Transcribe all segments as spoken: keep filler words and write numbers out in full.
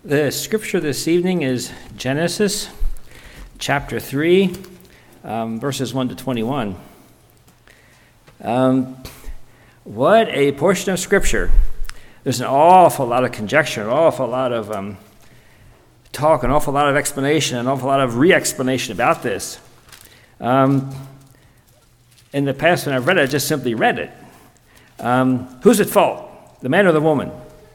The scripture this evening is Genesis chapter three, um, verses one to twenty-one. Um, what a portion of scripture. There's an awful lot of conjecture, an awful lot of um, talk, an awful lot of explanation, an awful lot of re-explanation about this. Um, in the past, when I've read it, I just simply read it. Um, who's at fault, the man or the woman?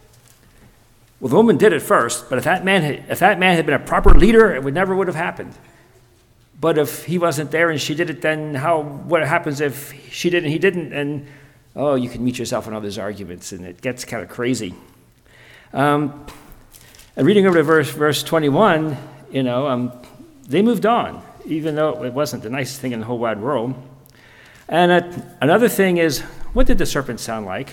Well, the woman did it first, but if that man had, if that man had been a proper leader, it would never would have happened. But if he wasn't there and she did it, then how? What happens if she did and he didn't? And oh, you can meet yourself in all those arguments, and it gets kind of crazy. Um, and reading over to verse verse twenty-one, you know, um, they moved on, even though it wasn't the nicest thing in the whole wide world. And uh, another thing is, what did the serpent sound like?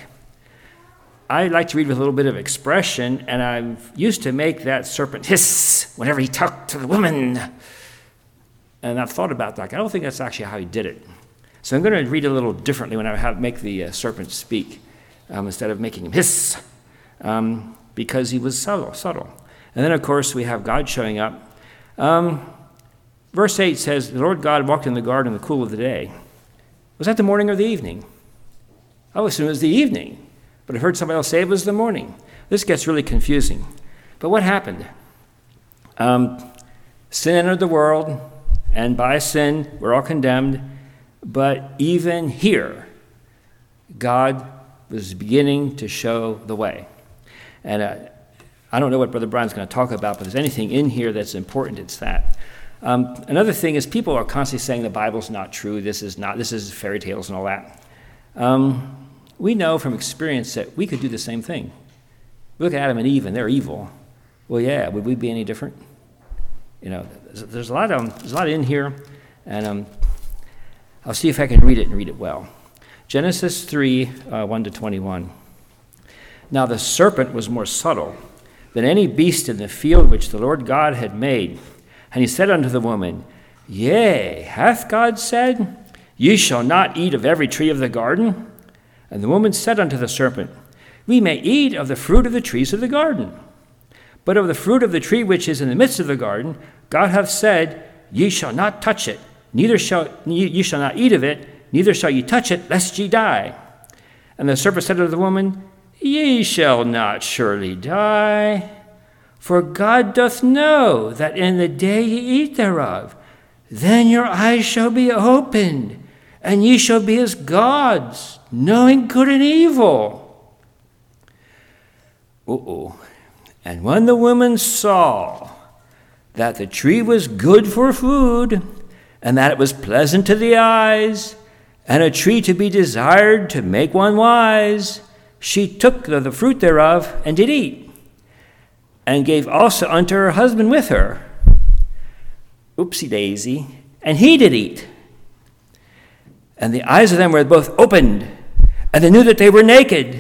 I like to read with a little bit of expression, and I used to make that serpent hiss whenever he talked to the woman. And I've thought about that. I don't think that's actually how he did it. So I'm going to read a little differently when I have make the uh, serpent speak, um, instead of making him hiss, um, because he was subtle, subtle. And then, of course, we have God showing up. Um, verse eight says, the Lord God walked in the garden in the cool of the day. Was that the morning or the evening? I would assume it was the evening. But I heard somebody else say it was the morning. This gets really confusing. But what happened? Um, sin entered the world, and by sin, we're all condemned. But even here, God was beginning to show the way. And uh, I don't know what Brother Brian's going to talk about, but if there's anything in here that's important, it's that. Um, another thing is people are constantly saying the Bible's not true, this is not, this is fairy tales and all that. Um, We know from experience that we could do the same thing. Look at Adam and Eve, and they're evil. Well, yeah, would we be any different? You know, there's, there's a lot of there's a lot in here, and um, I'll see if I can read it and read it well. Genesis three, uh, one to twenty-one. Now the serpent was more subtle than any beast in the field which the Lord God had made, and he said unto the woman, Yea, hath God said, Ye shall not eat of every tree of the garden? And the woman said unto the serpent, We may eat of the fruit of the trees of the garden. But of the fruit of the tree which is in the midst of the garden, God hath said, Ye shall not touch it, neither shall ye shall not eat of it, neither shall ye touch it, lest ye die. And the serpent said unto the woman, Ye shall not surely die, for God doth know that in the day ye eat thereof, then your eyes shall be opened, and ye shall be as gods, knowing good and evil. Uh-oh. And when the woman saw that the tree was good for food, and that it was pleasant to the eyes, and a tree to be desired to make one wise, she took of the fruit thereof, and did eat, and gave also unto her husband with her. Oopsie daisy. And he did eat. And the eyes of them were both opened, and they knew that they were naked.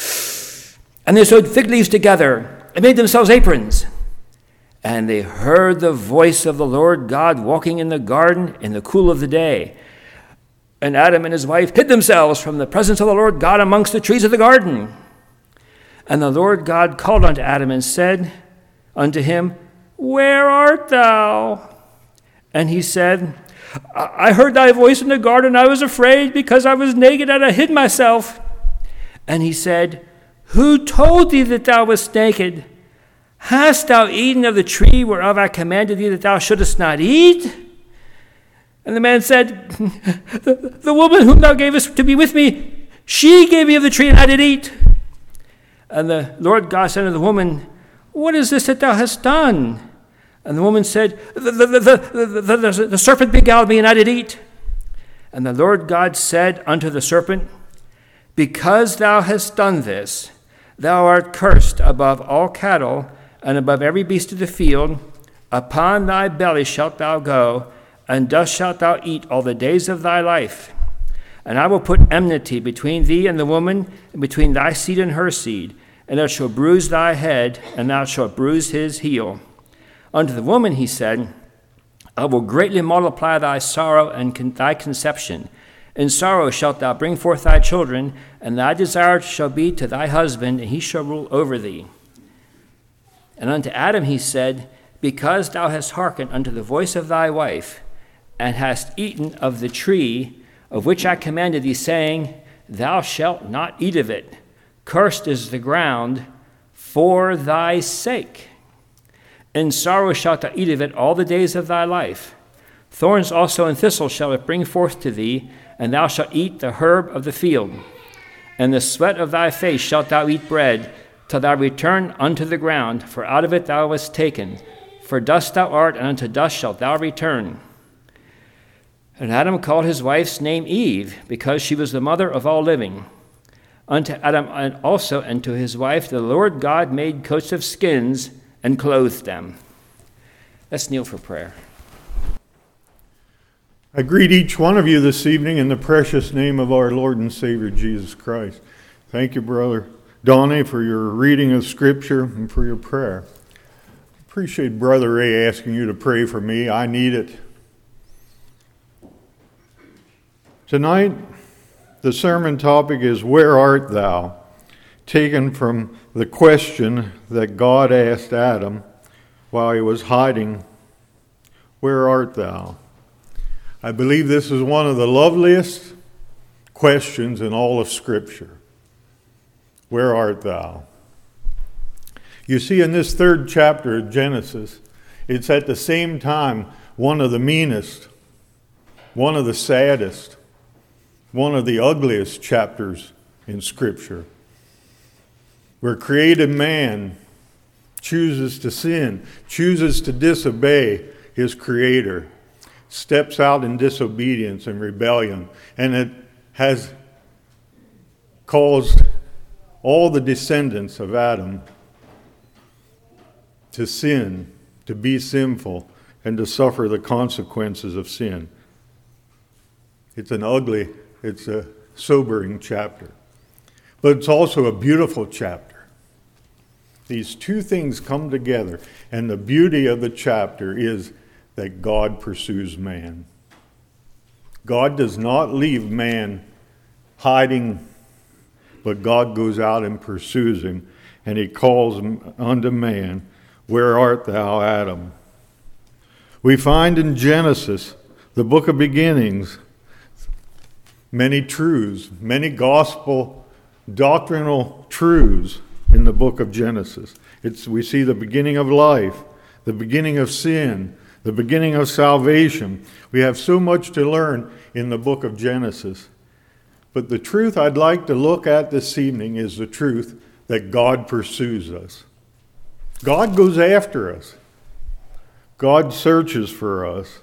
And they sewed fig leaves together and made themselves aprons. And they heard the voice of the Lord God walking in the garden in the cool of the day. And Adam and his wife hid themselves from the presence of the Lord God amongst the trees of the garden. And the Lord God called unto Adam and said unto him, Where art thou? And he said, I heard thy voice in the garden, I was afraid, because I was naked, and I hid myself. And he said, Who told thee that thou wast naked? Hast thou eaten of the tree whereof I commanded thee that thou shouldest not eat? And the man said, the, the woman whom thou gavest to be with me, she gave me of the tree, and I did eat. And the Lord God said unto the woman, What is this that thou hast done? And the woman said, the, the, the, the, the, the, the serpent beguiled me, and I did eat. And the Lord God said unto the serpent, Because thou hast done this, thou art cursed above all cattle, and above every beast of the field. Upon thy belly shalt thou go, and dust shalt thou eat all the days of thy life. And I will put enmity between thee and the woman, and between thy seed and her seed, and it shall bruise thy head, and thou shalt bruise his heel. Unto the woman he said, I will greatly multiply thy sorrow and con- thy conception. In sorrow shalt thou bring forth thy children, and thy desire shall be to thy husband, and he shall rule over thee. And unto Adam he said, Because thou hast hearkened unto the voice of thy wife, and hast eaten of the tree of which I commanded thee, saying, Thou shalt not eat of it. Cursed is the ground for thy sake. In sorrow shalt thou eat of it all the days of thy life. Thorns also and thistles shall it bring forth to thee, and thou shalt eat the herb of the field. And the sweat of thy face shalt thou eat bread, till thou return unto the ground, for out of it thou wast taken. For dust thou art, and unto dust shalt thou return. And Adam called his wife's name Eve, because she was the mother of all living. Unto Adam and also and to his wife the Lord God made coats of skins and clothed them. Let's kneel for prayer. I greet each one of you this evening in the precious name of our Lord and Savior Jesus Christ. Thank you, Brother Donnie, for your reading of Scripture and for your prayer. I appreciate Brother Ray asking you to pray for me. I need it. Tonight, the sermon topic is, Where art thou? Taken from the question that God asked Adam while he was hiding, Where art thou? I believe this is one of the loveliest questions in all of Scripture. Where art thou? You see, in this third chapter of Genesis, it's at the same time one of the meanest, one of the saddest, one of the ugliest chapters in Scripture, where created man chooses to sin, chooses to disobey his Creator, steps out in disobedience and rebellion, and it has caused all the descendants of Adam to sin, to be sinful, and to suffer the consequences of sin. It's an ugly, it's a sobering chapter, but it's also a beautiful chapter. These two things come together, and the beauty of the chapter is that God pursues man. God does not leave man hiding, but God goes out and pursues him, and he calls unto man, Where art thou, Adam? We find in Genesis, the book of beginnings, many truths, many gospel doctrinal truths in the book of Genesis. It's, we see the beginning of life, the beginning of sin, the beginning of salvation. We have so much to learn in the book of Genesis. But the truth I'd like to look at this evening is the truth that God pursues us. God goes after us. God searches for us.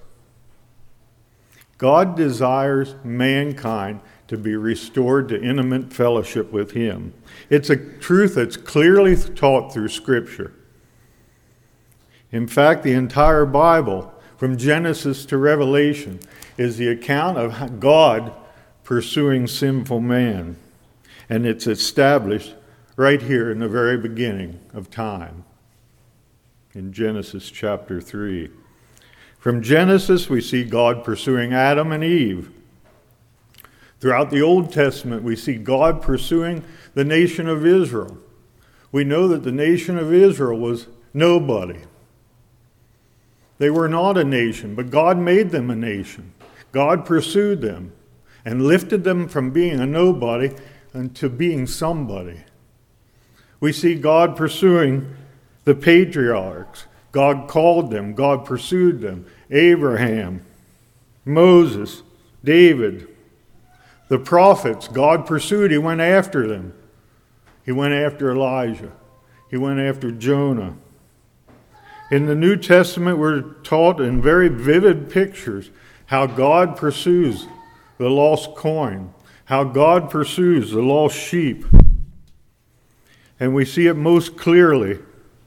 God desires mankind to be restored to intimate fellowship with him. It's a truth that's clearly taught through Scripture. In fact, the entire Bible, from Genesis to Revelation, is the account of God pursuing sinful man. And it's established right here in the very beginning of time, in Genesis chapter three. From Genesis, we see God pursuing Adam and Eve. Throughout the Old Testament, we see God pursuing the nation of Israel. We know that the nation of Israel was nobody. They were not a nation, but God made them a nation. God pursued them and lifted them from being a nobody into being somebody. We see God pursuing the patriarchs. God called them. God pursued them. Abraham, Moses, David, the prophets. God pursued. He went after them. He went after Elijah. He went after Jonah. In the New Testament, we're taught in very vivid pictures how God pursues the lost coin, how God pursues the lost sheep. And we see it most clearly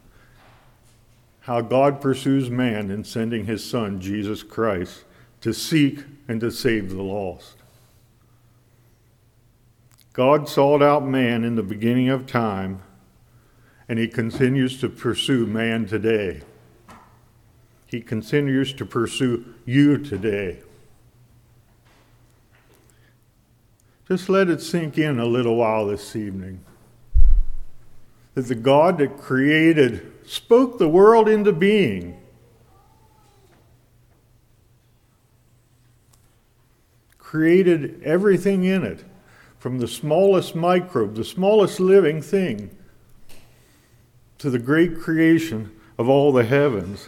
how God pursues man in sending his Son, Jesus Christ, to seek and to save the lost. God sought out man in the beginning of time, and he continues to pursue man today. He continues to pursue you today. Just let it sink in a little while this evening that the God that created spoke the world into being. Created everything in it, from the smallest microbe, the smallest living thing, to the great creation of all the heavens.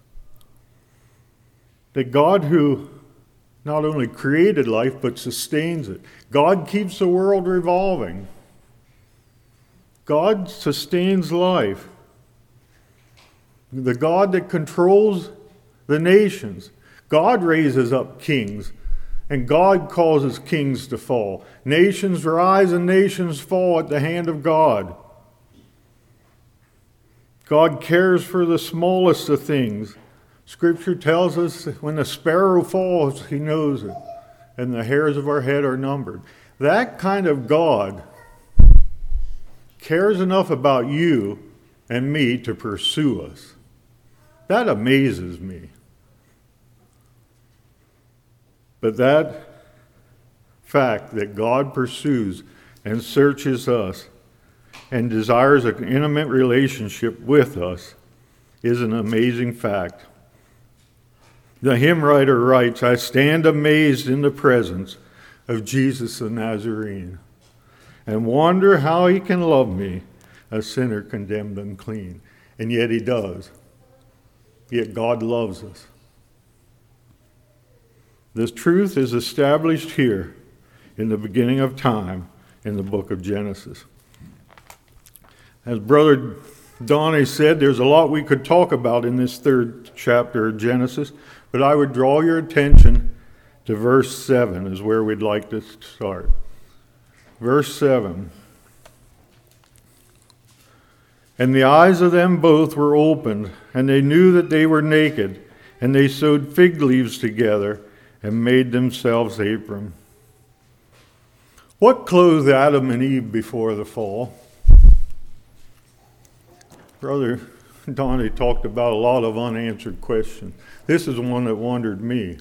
That God, who not only created life but sustains it, God keeps the world revolving. God sustains life. The God that controls the nations. God raises up kings, and God causes kings to fall. Nations rise and nations fall at the hand of God. God cares for the smallest of things. Scripture tells us that when the sparrow falls, he knows it, and the hairs of our head are numbered. That kind of God cares enough about you and me to pursue us. That amazes me. But that fact that God pursues and searches us and desires an intimate relationship with us is an amazing fact. The hymn writer writes, "I stand amazed in the presence of Jesus the Nazarene, and wonder how he can love me, a sinner condemned unclean." And yet he does. Yet God loves us. This truth is established here in the beginning of time in the book of Genesis. As Brother Donnie said, there's a lot we could talk about in this third chapter of Genesis, but I would draw your attention to verse seven is where we'd like to start. Verse seven. "And the eyes of them both were opened, and they knew that they were naked, and they sewed fig leaves together and made themselves aprons." What clothed Adam and Eve before the fall? Brother Donnie talked about a lot of unanswered questions. This is one that wondered me.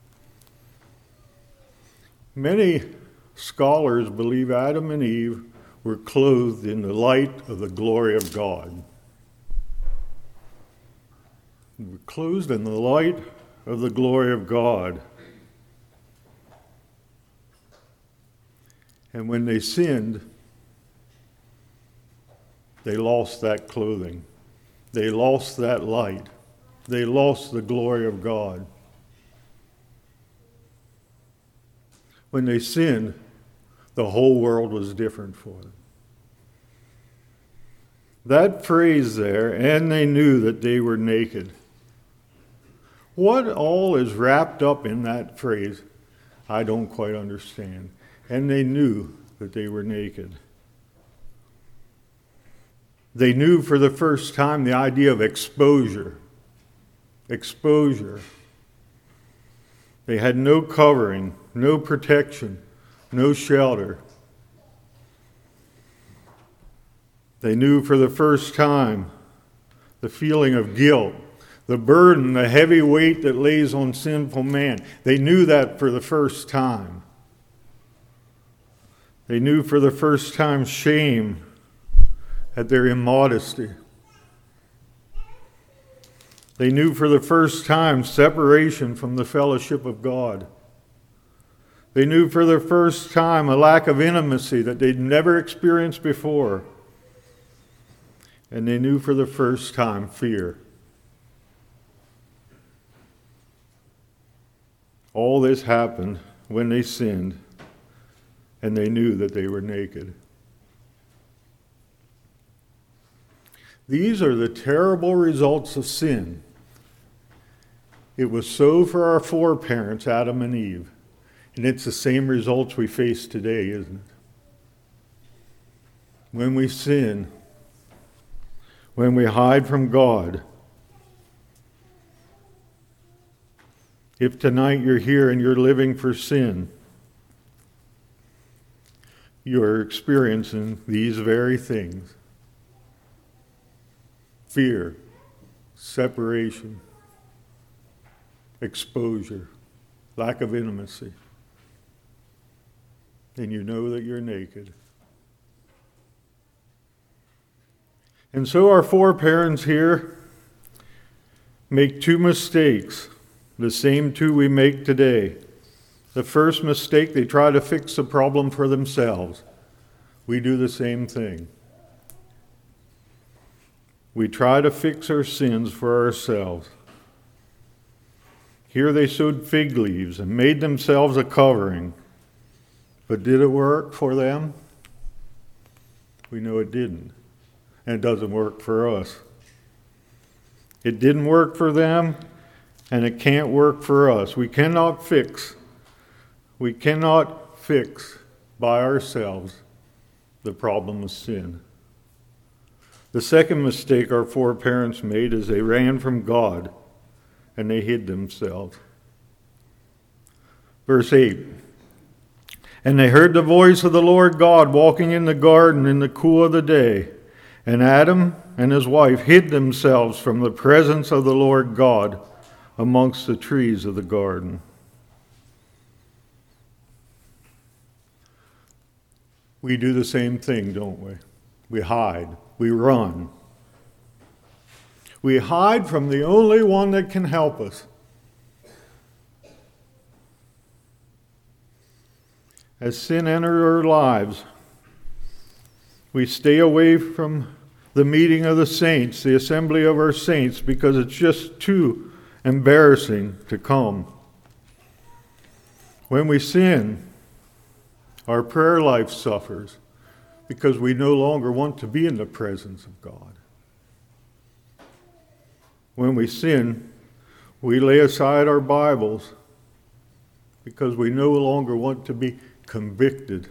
Many scholars believe Adam and Eve were clothed in the light of the glory of God. They were clothed in the light of the glory of God. And when they sinned, they lost that clothing. They lost that light. They lost the glory of God. When they sinned, the whole world was different for them. That phrase there, "and they knew that they were naked." What all is wrapped up in that phrase, I don't quite understand. And they knew that they were naked. They knew for the first time the idea of exposure. Exposure. They had no covering, no protection, no shelter. They knew for the first time the feeling of guilt, the burden, the heavy weight that lays on sinful man. They knew that for the first time. They knew for the first time shame at their immodesty. They knew for the first time separation from the fellowship of God. They knew for the first time a lack of intimacy that they'd never experienced before. And they knew for the first time fear. All this happened when they sinned, and they knew that they were naked. These are the terrible results of sin. It was so for our foreparents, Adam and Eve, and it's the same results we face today, isn't it? When we sin, when we hide from God. If tonight you're here and you're living for sin, you're experiencing these very things. Fear, separation, exposure, lack of intimacy. And you know that you're naked. And so our foreparents here make two mistakes, the same two we make today. The first mistake, they try to fix the problem for themselves. We do the same thing. We try to fix our sins for ourselves. Here they sewed fig leaves and made themselves a covering. But did it work for them? We know it didn't. And it doesn't work for us. It didn't work for them, and it can't work for us. We cannot fix, we cannot fix by ourselves the problem of sin. The second mistake our foreparents made is they ran from God and they hid themselves. Verse eight. And they heard the voice of the Lord God walking in the garden in the cool of the day. And Adam and his wife hid themselves from the presence of the Lord God amongst the trees of the garden. We do the same thing, don't we? We hide. We run. We hide from the only one that can help us. As sin enters our lives, we stay away from the meeting of the saints, the assembly of our saints, because it's just too embarrassing to come. When we sin, our prayer life suffers because we no longer want to be in the presence of God. When we sin, we lay aside our Bibles because we no longer want to be convicted.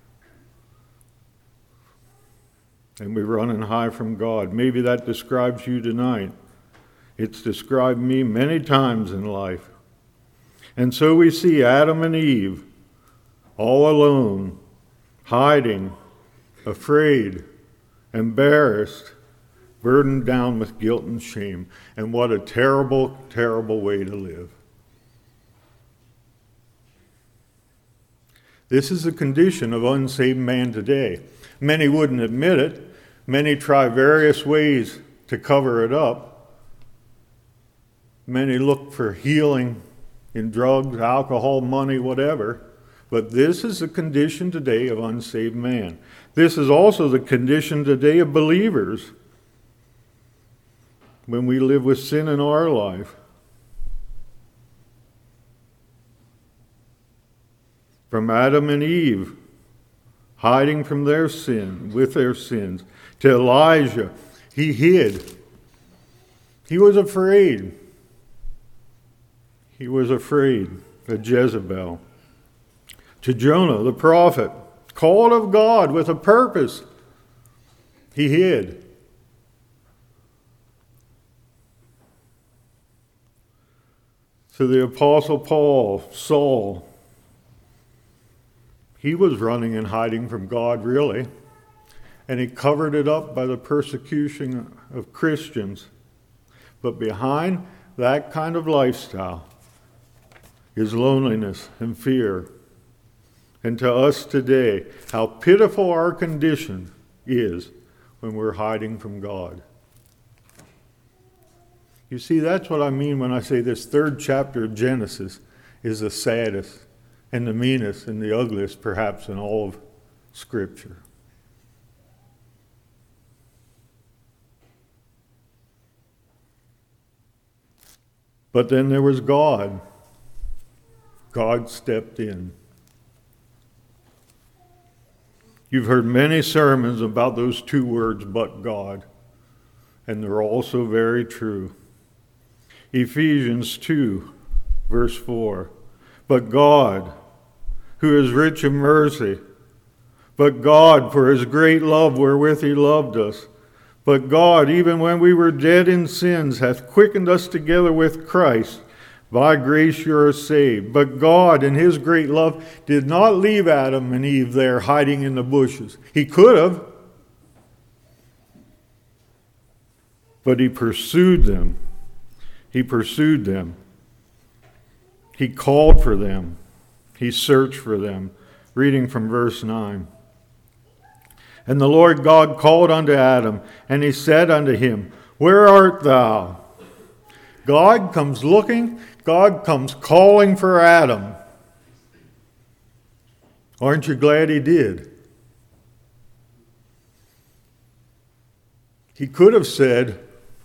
And we run and hide from God. Maybe that describes you tonight. It's described me many times in life. And so we see Adam and Eve all alone, hiding, afraid, embarrassed, burdened down with guilt and shame. And what a terrible, terrible way to live. This is the condition of unsaved man today. Many wouldn't admit it. Many try various ways to cover it up. Many look for healing in drugs, alcohol, money, whatever. But this is the condition today of unsaved man. This is also the condition today of believers when we live with sin in our life. From Adam and Eve, hiding from their sin, with their sins, to Elijah, he hid. He was afraid. He was afraid of Jezebel. To Jonah, the prophet, called of God with a purpose, he hid. To the Apostle Paul, Saul, he was running and hiding from God, really, and he covered it up by the persecution of Christians. But behind that kind of lifestyle is loneliness and fear. And to us today, how pitiful our condition is when we're hiding from God. You see, that's what I mean when I say this third chapter of Genesis is the saddest and the meanest and the ugliest, perhaps, in all of Scripture. But then there was God. God stepped in. You've heard many sermons about those two words, but God, and they're also very true. Ephesians two, verse four. But God, who is rich in mercy, but God, for his great love wherewith he loved us, but God, even when we were dead in sins, hath quickened us together with Christ. By grace you are saved. But God, in his great love, did not leave Adam and Eve there hiding in the bushes. He could have. But he pursued them. He pursued them. He called for them. He searched for them. Reading from verse nine. And the Lord God called unto Adam, and he said unto him, Where art thou? God comes looking, God comes calling for Adam. Aren't you glad he did? He could have said,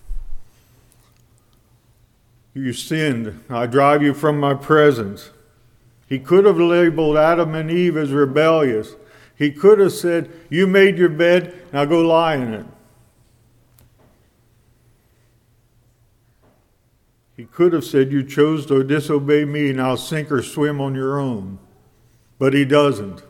You sinned, I drive you from my presence. He could have labeled Adam and Eve as rebellious. He could have said, You made your bed, now go lie in it. He could have said, You chose to disobey me, now sink or swim on your own. But he doesn't.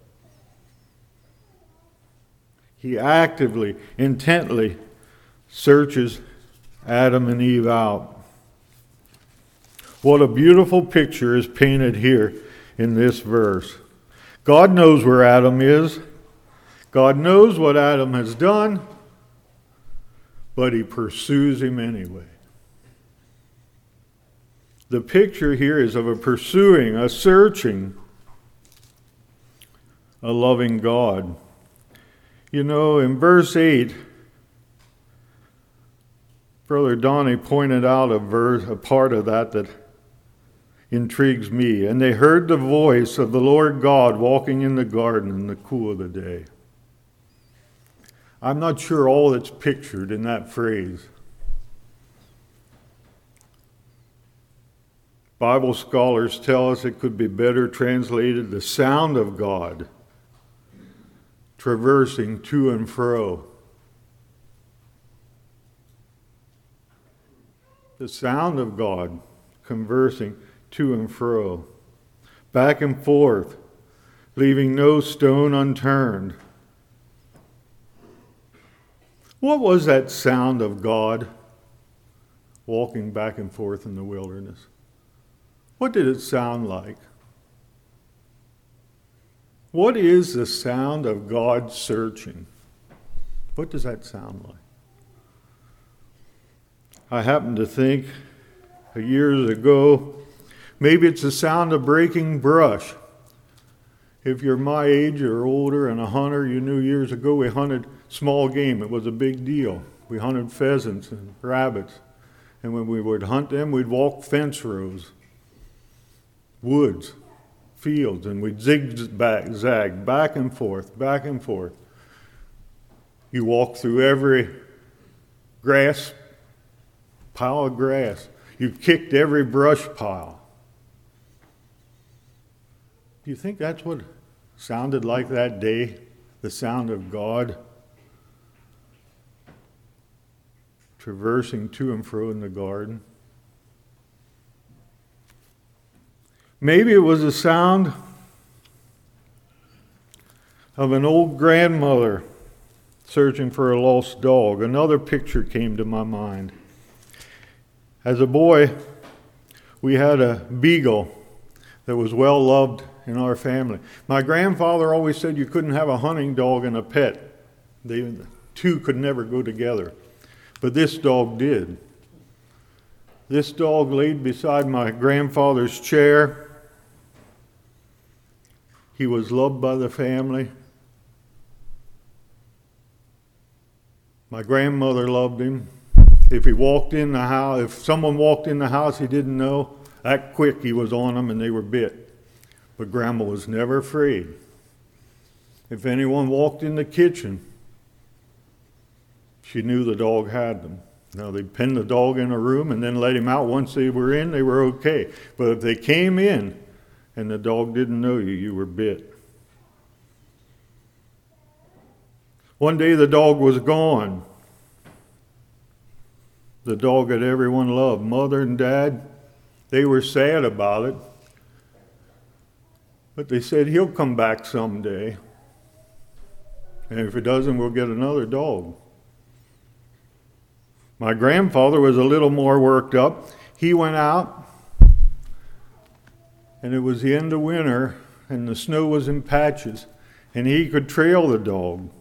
He actively, intently searches Adam and Eve out. What a beautiful picture is painted here in this verse. God knows where Adam is. God knows what Adam has done, but he pursues him anyway. The picture here is of a pursuing, a searching, a loving God. You know, in verse eight, Brother Donnie pointed out a verse, a part of that that intrigues me. And they heard the voice of the Lord God walking in the garden in the cool of the day. I'm not sure all that's pictured in that phrase. Bible scholars tell us it could be better translated the sound of God traversing to and fro. The sound of God conversing to and fro, back and forth, leaving no stone unturned. What was that sound of God walking back and forth in the wilderness? What did it sound like? What is the sound of God searching? What does that sound like? I happen to think years ago, maybe it's the sound of breaking brush. If you're my age or older and a hunter, you knew years ago we hunted small game. It was a big deal. We hunted pheasants and rabbits. And when we would hunt them, we'd walk fence rows, woods, fields, and we'd zigzag, zag, back and forth, back and forth. You walk through every grass, pile of grass. You kicked every brush pile. Do you think that's what sounded like that day? The sound of God traversing to and fro in the garden? Maybe it was the sound of an old grandmother searching for a lost dog. Another picture came to my mind. As a boy, we had a beagle that was well loved in our family. My grandfather always said you couldn't have a hunting dog and a pet. They, the two could never go together. But this dog did. This dog laid beside my grandfather's chair. He was loved by the family. My grandmother loved him. If he walked in the house, if someone walked in the house he didn't know, that quick he was on them and they were bit. But Grandma was never afraid. If anyone walked in the kitchen, she knew the dog had them. Now they'd pin the dog in a room and then let him out. Once they were in, they were okay. But if they came in and the dog didn't know you, you were bit. One day the dog was gone. The dog that everyone loved, Mother and Dad, they were sad about it. But they said, he'll come back someday. And if he doesn't, we'll get another dog. My grandfather was a little more worked up. He went out, and it was the end of winter, and the snow was in patches, and he could trail the dog.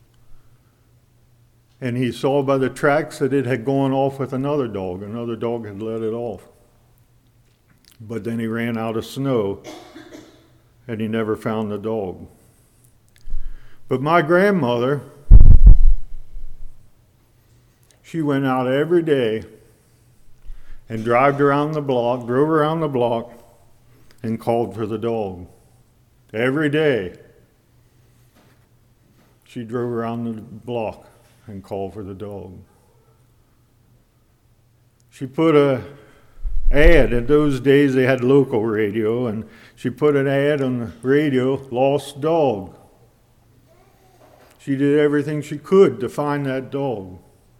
And he saw by the tracks that it had gone off with another dog. Another dog had let it off. But then he ran out of snow, and he never found the dog. But my grandmother, she went out every day and drove around the block, drove around the block, and called for the dog. Every day, she drove around the block and called for the dog. She put a ad, in those days they had local radio, and she put an ad on the radio, lost dog. She did everything she could to find that dog.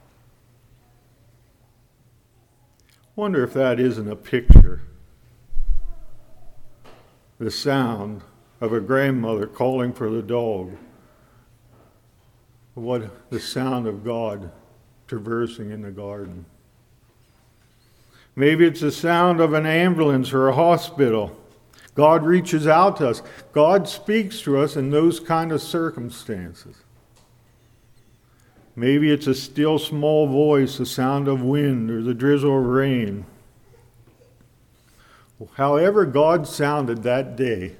Wonder if that isn't a picture. The sound of a grandmother calling for the dog. What the sound of God traversing in the garden. Maybe it's the sound of an ambulance or a hospital. God reaches out to us. God speaks to us in those kind of circumstances. Maybe it's a still small voice, the sound of wind or the drizzle of rain. However God sounded that day,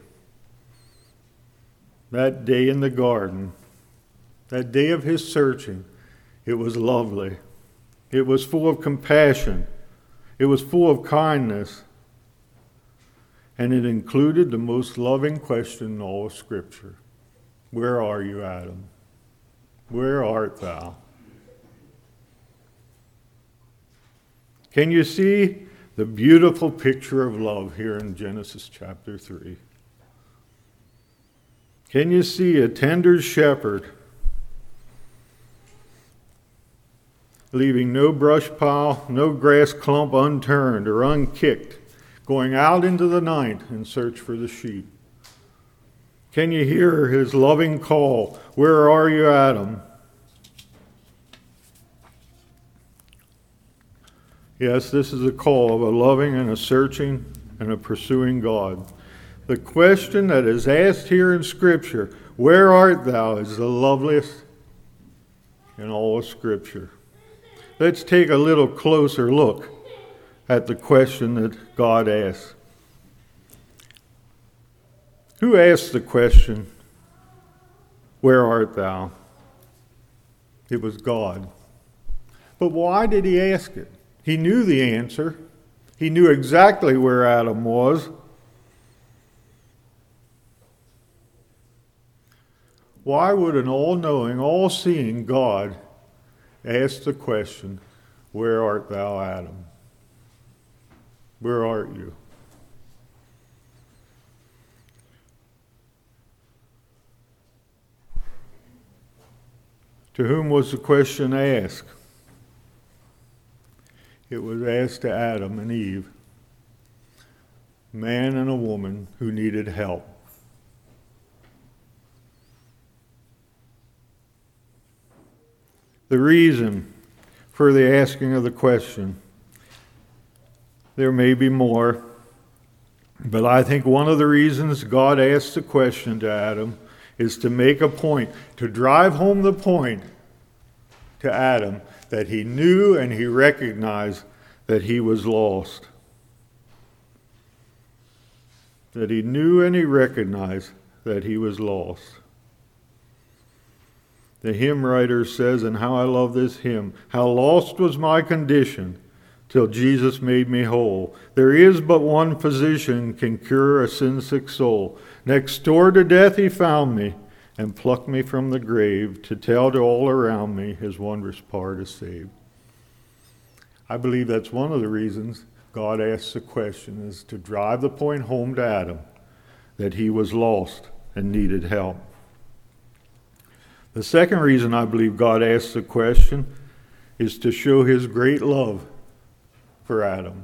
that day in the garden, that day of his searching, it was lovely. It was full of compassion. It was full of kindness. And it included the most loving question in all of Scripture. Where are you, Adam? Where art thou? Can you see the beautiful picture of love here in Genesis chapter three? Can you see a tender shepherd leaving no brush pile, no grass clump unturned or unkicked, going out into the night in search for the sheep? Can you hear his loving call, where are you, Adam? Yes, this is a call of a loving and a searching and a pursuing God. The question that is asked here in Scripture, where art thou, is the loveliest in all of Scripture. Let's take a little closer look at the question that God asks. Who asked the question, where art thou? It was God. But why did he ask it? He knew the answer. He knew exactly where Adam was. Why would an all-knowing, all-seeing God ask the question, where art thou, Adam? Where art you? To whom was the question asked? It was asked to Adam and Eve, man and a woman who needed help. The reason for the asking of the question, there may be more, but I think one of the reasons God asked the question to Adam is to make a point, to drive home the point to Adam that he knew and he recognized that he was lost. That he knew and he recognized that he was lost. The hymn writer says, and how I love this hymn, how lost was my condition till Jesus made me whole. There is but one physician can cure a sin-sick soul. Next door to death he found me and plucked me from the grave to tell to all around me his wondrous power to save. I believe that's one of the reasons God asks the question, is to drive the point home to Adam that he was lost and needed help. The second reason I believe God asks the question is to show his great love for Adam.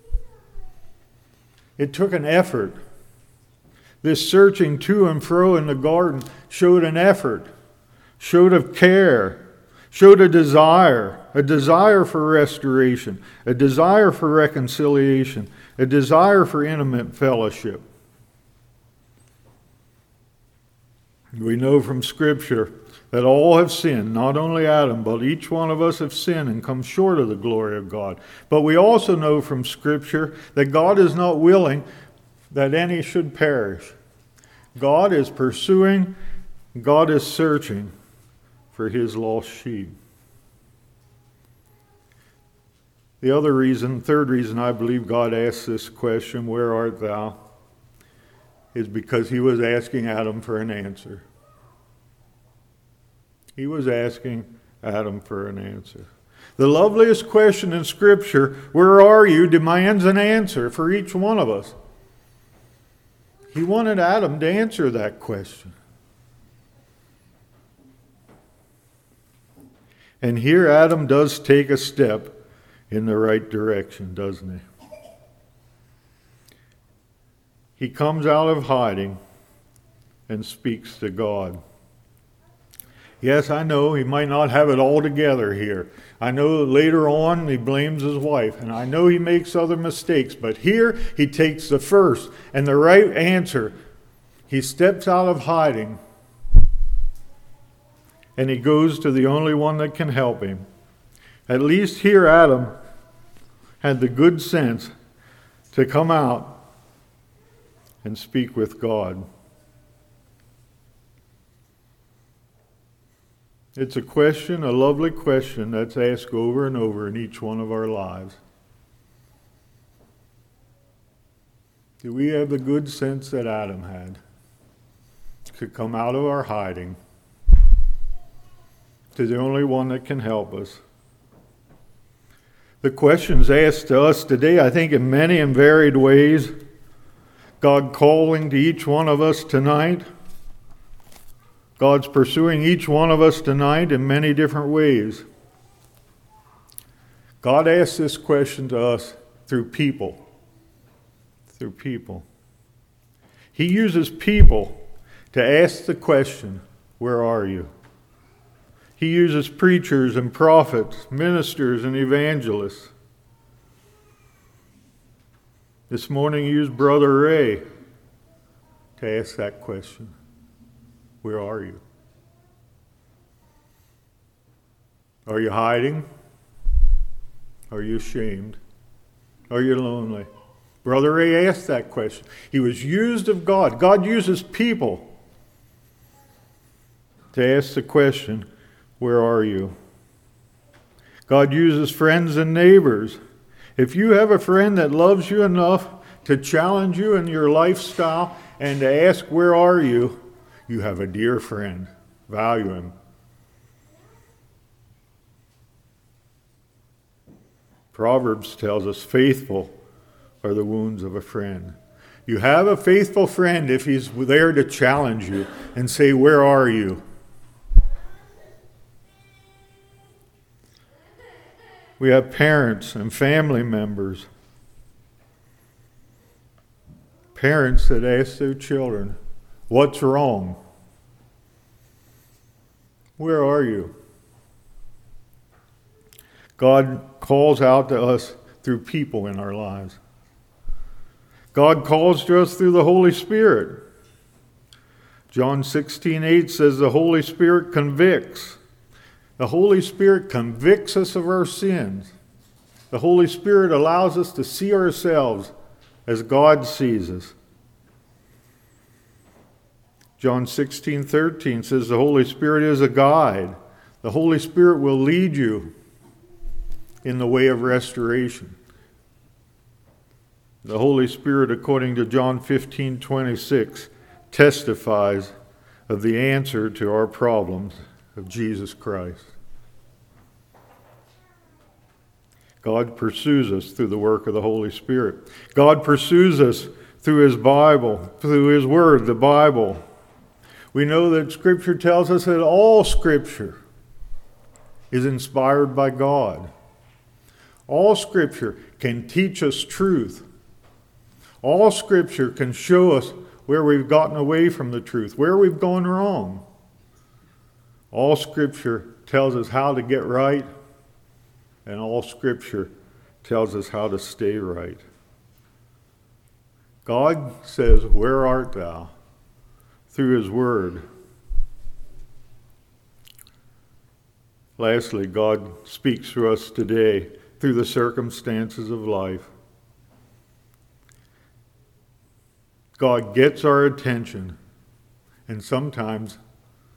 It took an effort. This searching to and fro in the garden showed an effort, showed a care, showed a desire, a desire for restoration, a desire for reconciliation, a desire for intimate fellowship. We know from Scripture that all have sinned, not only Adam, but each one of us have sinned and come short of the glory of God. But we also know from Scripture that God is not willing that any should perish. God is pursuing God is searching for his lost sheep. The other reason, third reason I believe God asked this question, where art thou, is because he was asking Adam for an answer. He was asking Adam for an answer. The loveliest question in Scripture, where are you, demands an answer for each one of us. He wanted Adam to answer that question. And here Adam does take a step in the right direction, doesn't he? He comes out of hiding and speaks to God. Yes, I know he might not have it all together here. I know later on he blames his wife, and I know he makes other mistakes, but here he takes the first and the right answer. He steps out of hiding and he goes to the only one that can help him. At least here Adam had the good sense to come out and speak with God. It's a question, a lovely question that's asked over and over in each one of our lives. Do we have the good sense that Adam had to come out of our hiding to the only one that can help us? The questions asked to us today, I think in many and varied ways, God calling to each one of us tonight. God's pursuing each one of us tonight in many different ways. God asks this question to us through people. Through people. He uses people to ask the question, where are you? He uses preachers and prophets, ministers and evangelists. This morning he used Brother Ray to ask that question. Where are you? Are you hiding? Are you ashamed? Are you lonely? Brother Ray asked that question. He was used of God. God uses people to ask the question, where are you? God uses friends and neighbors. If you have a friend that loves you enough to challenge you in your lifestyle and to ask, where are you? You have a dear friend. Value him. Proverbs tells us faithful are the wounds of a friend. You have a faithful friend if he's there to challenge you and say, where are you? We have parents and family members. Parents that ask their children, what's wrong? Where are you? God calls out to us through people in our lives. God calls to us through the Holy Spirit. John sixteen eight says the Holy Spirit convicts. The Holy Spirit convicts us of our sins. The Holy Spirit allows us to see ourselves as God sees us. John sixteen thirteen says the Holy Spirit is a guide. The Holy Spirit will lead you in the way of restoration. The Holy Spirit, according to John fifteen twenty-six, testifies of the answer to our problems of Jesus Christ. God pursues us through the work of the Holy Spirit. God pursues us through His Bible, through His Word, the Bible. We know that Scripture tells us that all Scripture is inspired by God. All Scripture can teach us truth. All Scripture can show us where we've gotten away from the truth, where we've gone wrong. All Scripture tells us how to get right, and all Scripture tells us how to stay right. God says, where art thou? Through His Word. Lastly, God speaks to us today through the circumstances of life. God gets our attention, and sometimes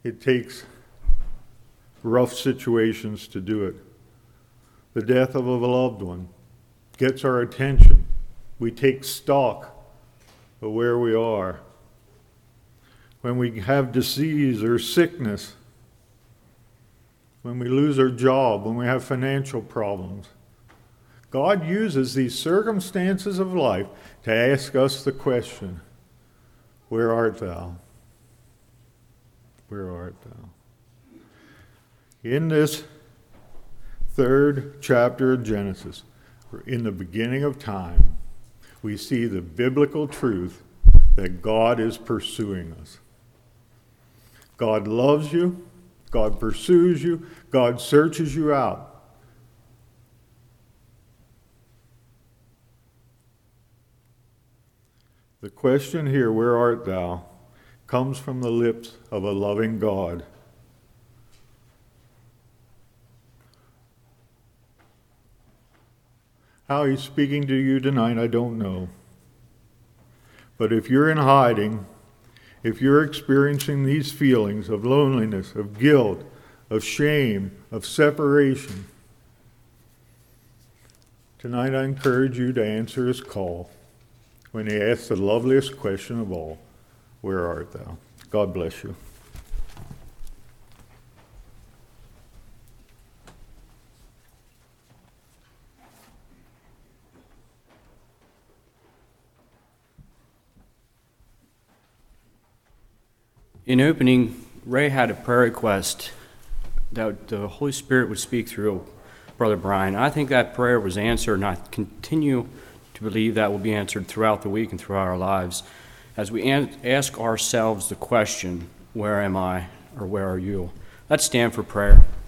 It takes rough situations to do it. The death of a loved one gets our attention. We take stock of where we are. When we have disease or sickness, when we lose our job, when we have financial problems, God uses these circumstances of life to ask us the question, where art thou? Where art thou? In this third chapter of Genesis, in the beginning of time, we see the biblical truth that God is pursuing us. God loves you. God pursues you. God searches you out. The question here, where art thou, comes from the lips of a loving God. How he's speaking to you tonight, I don't know. But if you're in hiding, if you're experiencing these feelings of loneliness, of guilt, of shame, of separation, tonight I encourage you to answer his call when he asks the loveliest question of all, where art thou? God bless you. In opening, Ray had a prayer request that the Holy Spirit would speak through Brother Brian. I think that prayer was answered, and I continue to believe that will be answered throughout the week and throughout our lives as we an- ask ourselves the question, where am I, or where are you? Let's stand for prayer.